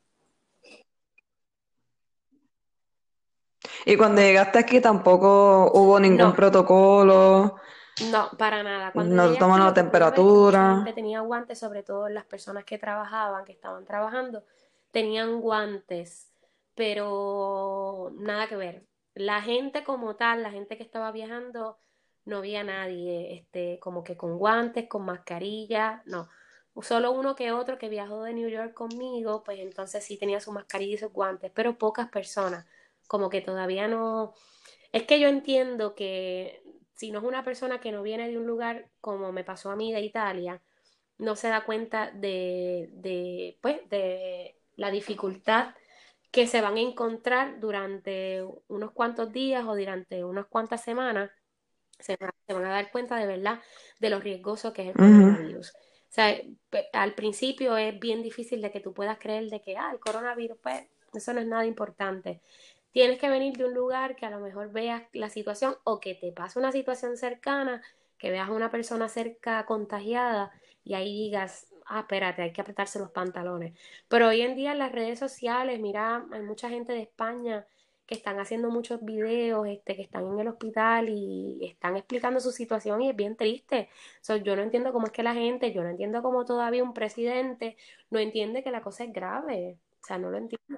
Y cuando llegaste aquí tampoco hubo ningún No, protocolo, no, para nada. Cuando no te llegué aquí tomaron lo la que pude ver es que mucha temperatura. gente tenía guantes, sobre todo las personas que trabajaban, que estaban trabajando, tenían guantes, pero nada que ver. La gente como tal, la gente que estaba viajando, no había nadie, como que con guantes, con mascarilla, no. Solo uno que otro que viajó de New York conmigo, pues entonces sí tenía su mascarilla y sus guantes, pero pocas personas, como que todavía no. Es que yo entiendo que si no es una persona que no viene de un lugar como me pasó a mí de Italia, no se da cuenta pues, de la dificultad que se van a encontrar durante unos cuantos días o durante unas cuantas semanas, se van a dar cuenta de verdad de lo riesgoso que es el Ujú, coronavirus. O sea, al principio es bien difícil de que tú puedas creer de que, el coronavirus, pues, eso no es nada importante. Tienes que venir de un lugar que a lo mejor veas la situación o que te pase una situación cercana, que veas a una persona cerca contagiada y ahí digas, espérate, hay que apretarse los pantalones. Pero hoy en día en las redes sociales, mira, hay mucha gente de España que están haciendo muchos videos, que están en el hospital y están explicando su situación y es bien triste. So, yo no entiendo cómo es que la gente, yo no entiendo cómo todavía un presidente no entiende que la cosa es grave. O sea, no lo entiendo.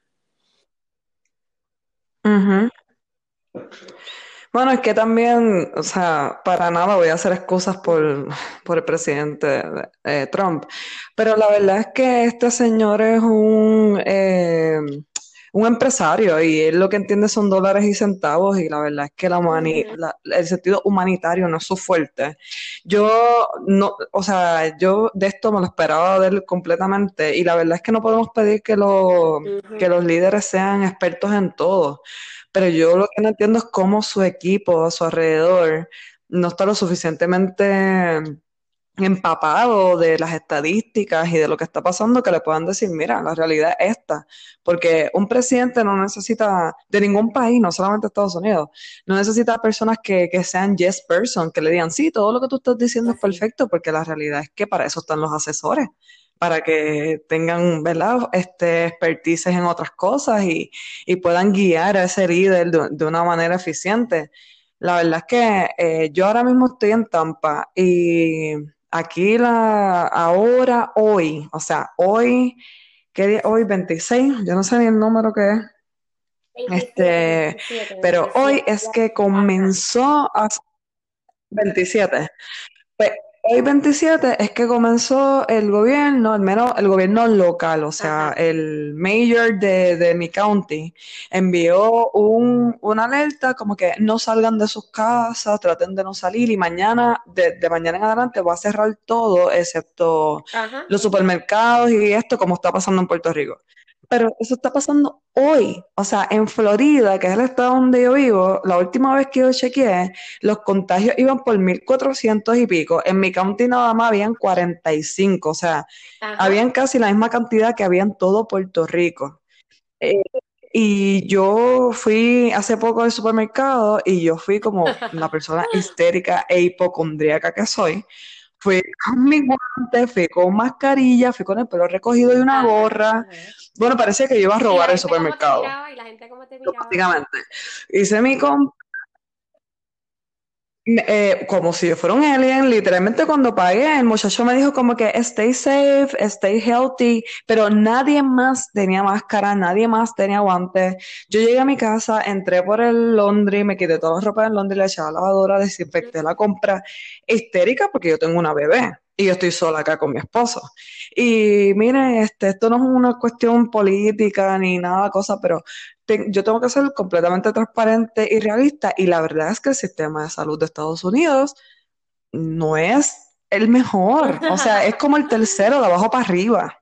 ujú. Bueno, es que también, o sea, para nada voy a hacer excusas Ujú, por el presidente Trump, pero la verdad es que este señor es un empresario y él lo que entiende son dólares y centavos y la verdad es que ujú, el sentido humanitario no es su fuerte. Yo no, o sea, yo de esto me lo esperaba de él completamente y la verdad es que no podemos pedir que ujú. los líderes sean expertos en todo. Pero yo lo que no entiendo es cómo su equipo a su alrededor no está lo suficientemente empapado de las estadísticas y de lo que está pasando que le puedan decir, mira, la realidad es esta. Porque un presidente no necesita, de ningún país, no solamente Estados Unidos, no necesita personas que sean yes person, que le digan, sí, todo lo que tú estás diciendo es Así. perfecto, porque la realidad es que para eso están los asesores, para que tengan, ¿verdad?, expertices en otras cosas y puedan guiar a ese líder de una manera eficiente. La verdad es que yo ahora mismo estoy en Tampa y aquí hoy, o sea, hoy, ¿qué día? Hoy 26, yo no sé ni el número que es, 27, este, 27, pero hoy 27. es que Ajá, comenzó a 27. Pues, hoy 27 es que comenzó el gobierno, al menos el gobierno local, o sea, ajá, el mayor de mi county, envió una alerta como que no salgan de sus casas, traten de no salir y mañana, de mañana en adelante, va a cerrar todo excepto ajá. los supermercados y esto como está pasando en Puerto Rico. Pero eso está pasando hoy, o sea, en Florida, que es el estado donde yo vivo, la última vez que yo chequeé, los contagios iban por 1.400 y pico. En mi county nada más habían 45, o sea, Ajá. habían casi la misma cantidad que había en todo Puerto Rico. Eh, y yo fui hace poco al supermercado y yo fui como la persona histérica e hipocondríaca que soy. Fui con mi guante, fui con mascarilla, fui con el pelo recogido y una Ajá, gorra. ajá. Bueno, parecía que yo iba a Y la robar el gente cómo te supermercado, miraba, y la gente cómo te miraba. básicamente. Hice mi compra como si yo fuera un alien, literalmente cuando pagué, el muchacho me dijo como que stay safe, stay healthy, pero nadie más tenía máscara, nadie más tenía guantes. Yo llegué a mi casa, entré por el laundry, me quité toda la ropa del laundry, le eché a la lavadora, desinfecté la compra, histérica porque yo tengo una bebé y yo estoy sola acá con mi esposo. Y mire, esto no es una cuestión política ni nada cosa, pero yo tengo que ser completamente transparente y realista y la verdad es que el sistema de salud de Estados Unidos no es el mejor, o sea, es como el tercero de abajo para arriba.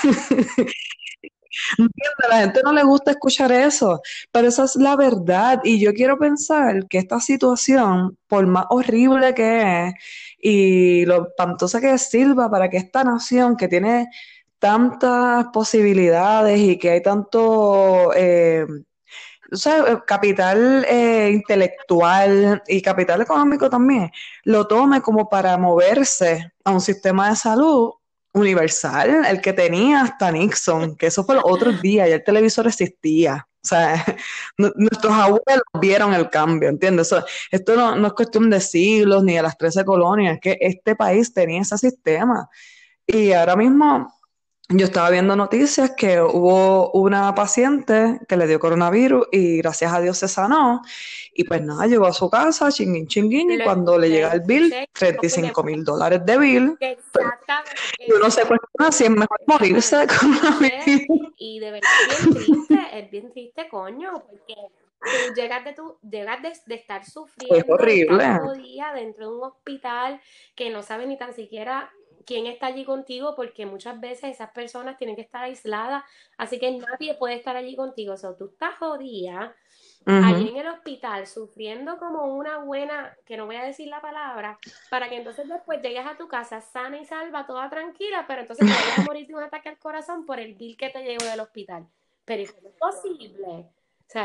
A la gente no le gusta escuchar eso, pero esa es la verdad y yo quiero pensar que esta situación, por más horrible que es y lo espantosa que sirva para que esta nación que tiene tantas posibilidades y que hay tanto o sea, capital intelectual y capital económico también, lo tome como para moverse a un sistema de salud universal, el que tenía hasta Nixon, que eso fue los otros días, ya el televisor existía. O sea, nuestros abuelos vieron el cambio, ¿entiendes? Esto no es cuestión de siglos ni de las 13 colonias, es que este país tenía ese sistema. Y ahora mismo yo estaba viendo noticias que hubo una paciente que le dio coronavirus y gracias a Dios se sanó. Y pues nada, llegó a su casa, chinguín, chinguín, y cuando le llega el lo bill, escuché, $35,000 de bill. exactamente, Y uno se cuestiona si es mejor morirse de exactamente, yo lo escuché coronavirus. y de verdad es bien triste, coño, porque tú llegas de estar Es sufriendo, de estar horrible. jodida dentro de un hospital que no sabes ni tan siquiera quién está allí contigo, porque muchas veces esas personas tienen que estar aisladas, así que nadie puede estar allí contigo, o sea, tú estás jodida allí Ujú. en el hospital sufriendo como una buena, que no voy a decir la palabra, para que entonces después llegues a tu casa sana y salva, toda tranquila, pero entonces te vayas a morir de un ataque al corazón por el bill que te llegó del hospital. Pero eso no es posible. O sea,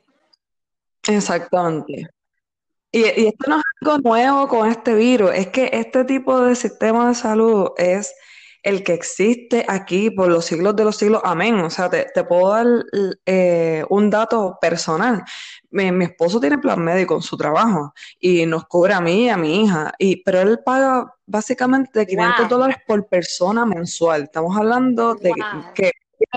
Exactamente. Y esto no es algo nuevo con este virus, es que este tipo de sistema de salud es el que existe aquí por los siglos de los siglos. Amén. O sea, te puedo dar un dato personal. Mi esposo tiene plan médico en su trabajo y nos cubre a mí y a mi hija, pero él paga básicamente wow, $500 por persona mensual. Estamos hablando de wow. que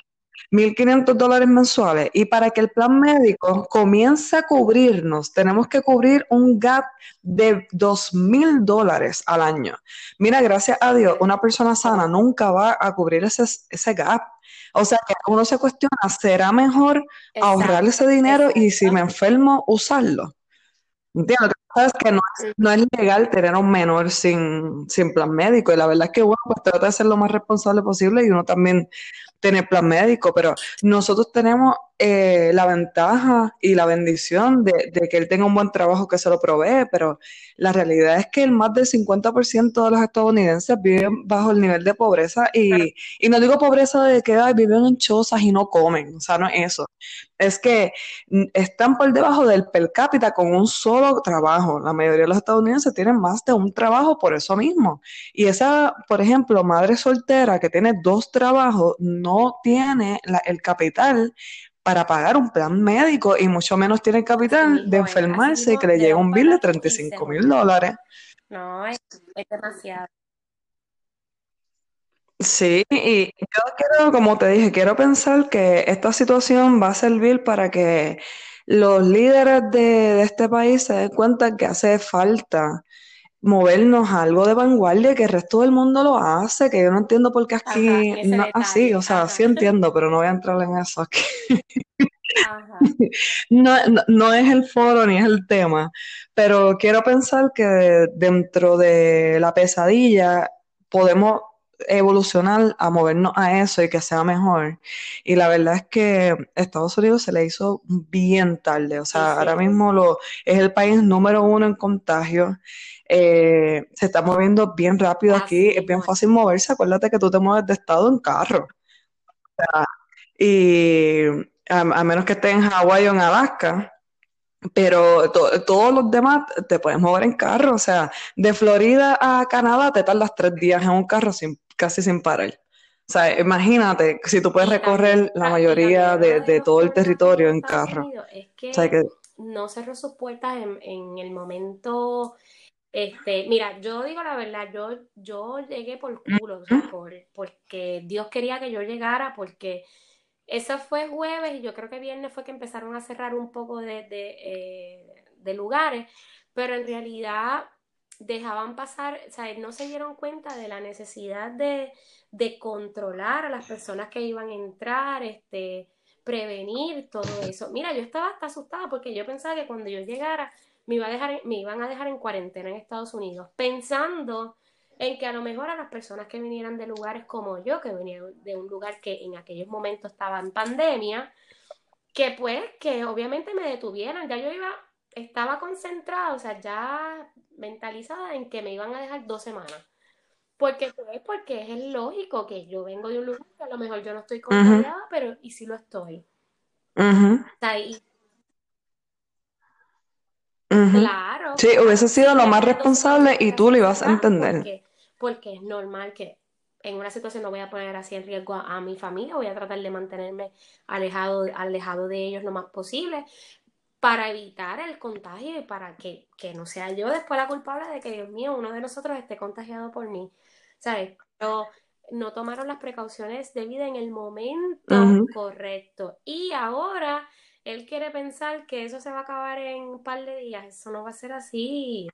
$1,500 mensuales. Y para que el plan médico comience a cubrirnos, tenemos que cubrir un gap de $2,000 al año. Mira, gracias a Dios, una persona sana nunca va a cubrir ese gap. O sea que uno se cuestiona, ¿será mejor ahorrar Exacto, ese dinero y si me exacto. enfermo, usarlo? Entiendo, que sabes que no es legal tener a un menor sin plan médico y la verdad es que uno pues trata de ser lo más responsable posible y uno también tener plan médico, pero nosotros tenemos la ventaja y la bendición de que él tenga un buen trabajo que se lo provee, pero la realidad es que el más del 50% de los estadounidenses viven bajo el nivel de pobreza y no digo pobreza de que ay, viven en chozas y no comen, o sea, no es eso. Es que están por debajo del per cápita con un solo trabajo. La mayoría de los estadounidenses tienen más de un trabajo por eso mismo. Y esa, por ejemplo, madre soltera que tiene dos trabajos no tiene el capital para pagar un plan médico y mucho menos tiene el capital de Así enfermarse y mismo que le le llegue da un un bill de batazo treinta y y se cinco mil jodió. dólares. No, es demasiado. Sí, y yo quiero, como te dije, quiero pensar que esta situación va a servir para que los líderes de este país se den cuenta que hace falta movernos a algo de vanguardia, que el resto del mundo lo hace, que yo no entiendo por qué Ajá, aquí en ese no es así, o detalle, sea, sí ajá, entiendo, pero no voy a entrar en eso aquí. ajá. No es el foro ni es el tema, pero quiero pensar que dentro de la pesadilla podemos evolucionar a movernos a eso y que sea mejor. Y la verdad es que Estados Unidos se le hizo bien tarde, o Sí, sea, ahora sí. mismo es el país número uno en contagios. Se está moviendo bien rápido Así aquí, es bien mismo es. fácil moverse. Acuérdate que tú te mueves de estado en carro. Y a menos que estés en Hawái o en Alaska, pero todos los demás te puedes mover en carro. O sea, de Florida a Canadá te tardas 3 días en un carro casi sin parar. O sea, imagínate si tú puedes recorrer la Y también mayoría uno de de los todo el problemas aquí en territorio en Estados carro. Unidos es O sea que que, no cerró sus puertas en el momento. Mira, yo digo la verdad, yo llegué por culo, o sea, porque Dios quería que yo llegara, porque eso fue jueves y yo creo que viernes fue que empezaron a cerrar un poco de lugares, pero en realidad dejaban pasar, o sea, no se dieron cuenta de la necesidad de controlar a las personas que iban a entrar, prevenir todo eso. Mira, yo estaba hasta asustada porque yo pensaba que cuando yo llegara me iban a dejar en cuarentena en Estados Unidos, pensando en que a lo mejor a las personas que vinieran de lugares como yo, que venían de un lugar que en aquellos momentos estaba en pandemia, que pues, que obviamente me detuvieran, ya yo estaba concentrada, o sea, ya mentalizada en que me iban a dejar 2 semanas. Porque es lógico que yo vengo de un lugar que a lo mejor yo no estoy ujú, contagiada, pero ¿y si lo estoy? ujú. Está ahí. Ujú. Claro, Sí, hubiese claro. sido Sí, lo ya más tienes 2 semanas responsable en y tú lo casa ibas a cerrada entender. porque es normal que en una situación no voy a poner así en riesgo a mi familia, voy a tratar de mantenerme alejado de ellos lo más posible para evitar el contagio y para que no sea yo después la culpable de que, Dios mío, uno de nosotros esté contagiado por mí. ¿Sabes? Pero no tomaron las precauciones debidas en el momento Ujú. correcto. Y ahora él quiere pensar que eso se va a acabar en un par de días. Eso no va a ser así.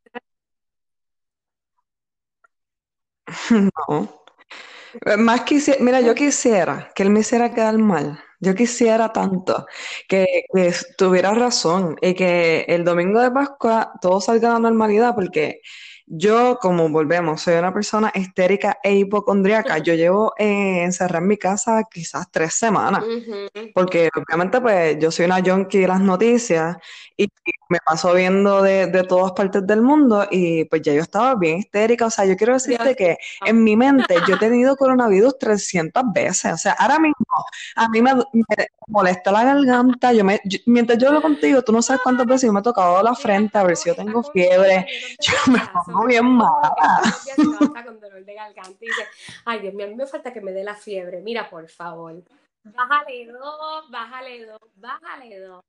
No. Más quisiera, mira, yo quisiera que él me hiciera quedar mal. Yo quisiera tanto que tuviera razón y que el domingo de Pascua todo salga a la normalidad, porque yo, como volvemos, soy una persona histérica e hipocondríaca. Yo llevo encerrada en mi casa quizás 3 semanas. Ujú. Porque obviamente pues yo soy una junkie de las noticias y me paso viendo de todas partes del mundo y pues ya yo estaba bien histérica. O sea, yo quiero Dios decirte mío. que en mi mente yo he tenido coronavirus 300 veces. O sea, ahora mismo a mí me molesta la garganta. Mientras yo hablo contigo, tú no sabes cuántas veces yo me he tocado la Mira, frente a ver si yo está tengo con mis fiebre. compañeros de Yo me pieza. pongo bien Yo te juro que mala. todos los días se levanta con dolor de garganta y dice, ay Dios mío, a mí me falta que me dé la fiebre. Mira, por favor. Bájale dos, bájale dos.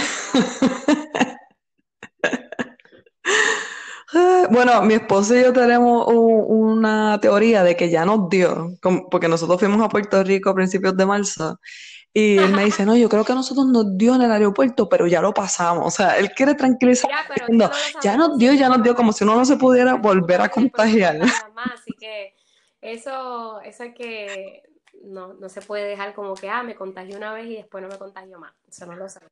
Bueno, mi esposo y yo tenemos una teoría de que ya nos dio, porque nosotros fuimos a Puerto Rico a principios de marzo, y él me dice, no, yo creo que a nosotros nos dio en el aeropuerto, pero ya lo pasamos. O sea, él quiere tranquilizar Mira, pero eso diciendo, no lo sabemos ya nos dio, como si uno no se si pudiera tenemos volver una a vez y después me contagiar. contagia más. Así que eso es que no se puede dejar como que, me contagié una vez y después no me contagio más. Eso no lo sabemos.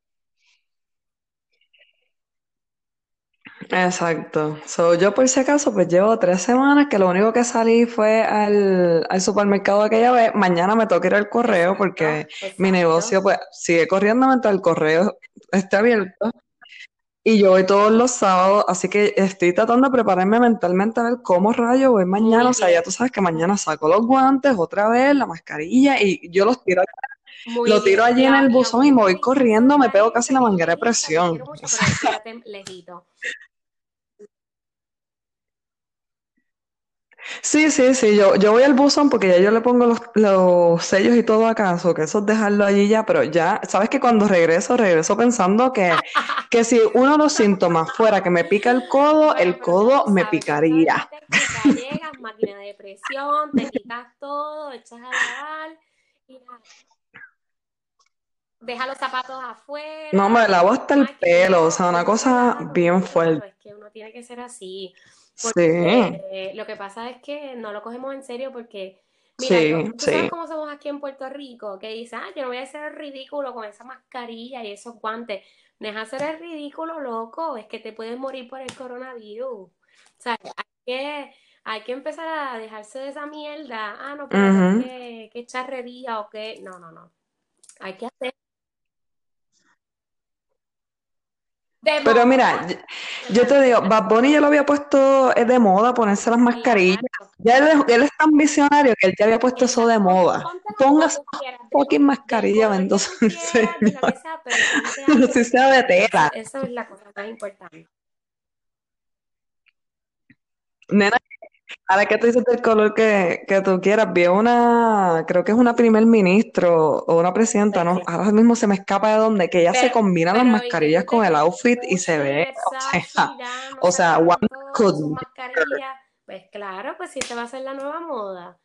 Exacto. So, yo por si acaso, pues llevo 3 semanas que lo único que salí fue al supermercado aquella vez. Mañana me toca ir al correo Exacto, porque mi exacto. negocio pues sigue corriendo mientras el correo esté abierto. Y yo voy todos los sábados, así que estoy tratando de prepararme mentalmente a ver cómo rayo voy mañana. Muy O sea, ya bien, tú sabes que mañana saco los guantes otra vez, la mascarilla y yo muy lo tiro bien. allí en el Y buzón y aunque me tú me voy dijiste eso corriendo, de me la pego casi gente la que yo manguera te de dije, te presión. quiero mucho, pero quédate lejito. Sí, sí, sí, yo voy al buzón porque ya yo le pongo los sellos y todo acaso, que eso es dejarlo allí ya, pero ya, sabes que cuando regreso pensando que si uno de los síntomas fuera que me pica Bueno, el pero ya codo tú me sabes, ya sabes picaría. la técnica, llegas, máquina de presión, te picas todo, echas a lavar y nada, deja los zapatos No me afuera. lavo hasta el Ay, que pelo, o sea, una uno cosa relaja con bien eso, pero fuerte. es que uno tiene que ser así. Sí, Lo que pasa es que no lo cogemos en serio porque, mira, sí, tú sabes sí. cómo somos aquí en Puerto Rico, que dicen, yo no voy a hacer el ridículo con esa mascarilla y esos guantes. Deja hacer el ridículo, loco, es que te puedes morir por el coronavirus. O sea, que, hay que empezar a dejarse de esa mierda. No, pero Ujú. que charrería o que. No, no, no. Hay que hacer de Pero moda, mira, yo te digo, totalmente. Bad Bunny ya lo había puesto de moda ponerse las mascarillas. Claro. Ya él es tan visionario que él ya había puesto eso de Exacto. moda. Póntela como Póngase tú una quieras, fucking del mascarilla, color que bendito tú sea el quieras, de lo Señor. que sea, pero ponte Pero algo si que te sea de tape. tela. Eso es la cosa más importante. Nena, ahora que tú dices del color que tú quieras, vi creo que es una primer ministro o una presidenta, ¿no? Sí. Ahora mismo se me escapa de dónde, que ya se combinan las Pero ¿y qué mascarillas tú te con el crees? outfit y se Gucci y ve, Versace ya no o sea, one sacaron todas sus could. mascarillas. Pues claro, pues sí, se va a hacer la nueva moda.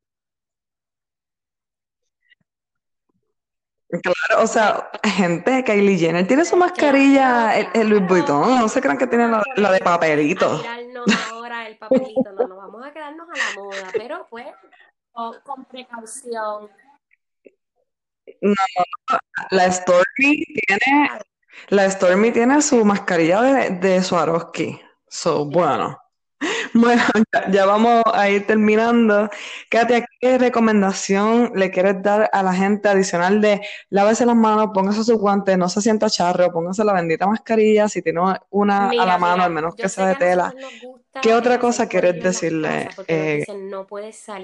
Claro, o Pues, sea, gente, Kylie Jenner tiene su pues claro, mascarilla, el Louis claro. Vuitton, no No se nos crean que vamos tiene a la de poner a papelito. tirarnos ahora el papelito, no, nos vamos a quedarnos a la moda, pero pues con precaución. No, la Stormy tiene, la Stormy tiene su mascarilla de Swarovski. So, bueno. Bueno, ya vamos a ir terminando. Katia, ¿qué recomendación le quieres dar a la gente adicional de lávese las manos, póngase sus guantes, no se sienta charro, póngase la bendita mascarilla, si tiene una a la mano, al Mira, menos yo que sé sea que de a tela? nosotros nos ¿Qué gusta otra hacer cosa quieres corillo en las decirle? casas porque nos dicen no puedes salir.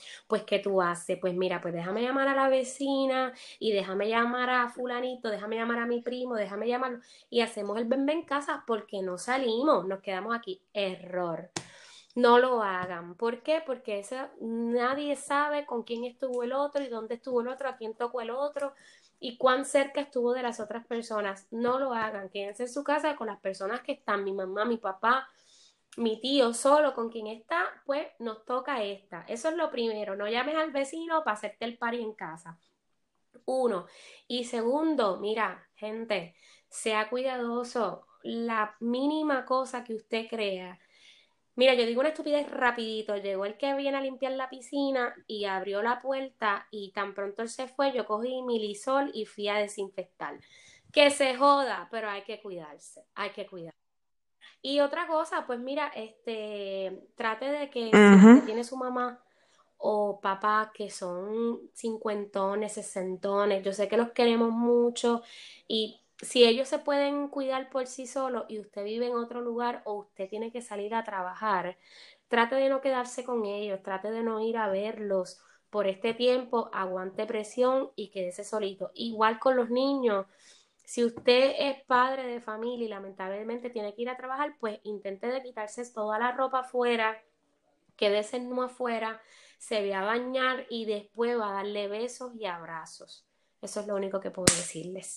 Pues, ¿qué tú haces? Pues mira, pues déjame llamar a la vecina y déjame llamar a fulanito, déjame llamar a mi primo, déjame llamarlo y hacemos el bebé en casa porque no salimos, nos quedamos aquí. Error. No lo hagan. ¿Por qué? Porque nadie sabe con quién estuvo el otro y dónde estuvo el otro, a quién tocó el otro y cuán cerca estuvo de las otras personas. No lo hagan. Quédense en su casa con las personas que están, mi mamá, mi papá, mi tío, solo con quien está, pues nos toca esta. Eso es lo primero. No llames al vecino para hacerte el party en casa. Uno. Y segundo, mira, gente, sea cuidadoso. La mínima cosa que usted crea. Mira, yo digo una estupidez rapidito. Llegó el que viene a limpiar la piscina y abrió la puerta y tan pronto él se fue, yo cogí mi Lysol y fui a desinfectar. Que se joda, pero hay que cuidarse, hay que cuidar. Y otra cosa, pues mira, trate de que si Ujú. usted tiene su mamá o papá que son cincuentones, sesentones, yo sé que los queremos mucho y si ellos se pueden cuidar por sí solos y usted vive en otro lugar o usted tiene que salir a trabajar, trate de no quedarse con ellos, trate de no ir a verlos por este tiempo, aguante presión y quédese solito. Igual con los niños. Si usted es padre de familia y lamentablemente tiene que ir a trabajar, pues intente de quitarse toda la ropa afuera, quédese no afuera, se ve a bañar y después va a darle besos y abrazos. Eso es lo único que puedo decirles.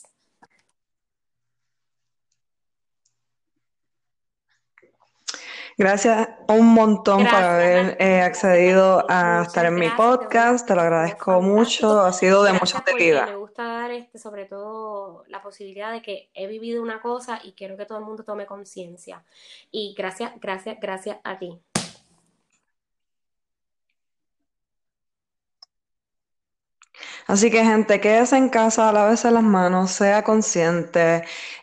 Gracias un montón por Gracias a haber ti, gracias a accedido ti. a estar Muchas en mi gracias, de verdad, podcast. Te lo estuvo agradezco mucho. fantástico. Ha sido de mucha Gracias porque utilidad. me gusta dar sobre todo la posibilidad de que he vivido una cosa y quiero que todo el mundo tome conciencia. Y gracias, gracias, gracias a ti. Así que, gente, quédese en casa, lávese las manos, sea consciente,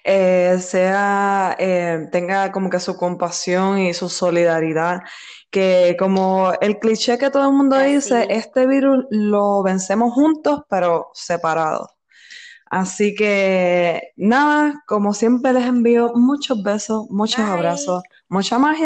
tenga como que su compasión y su solidaridad, que como el cliché que todo el mundo Así dice, mismo. este virus lo vencemos juntos, pero separados. Así que, nada, como siempre les envío muchos besos, muchos Bye. abrazos, mucha magia.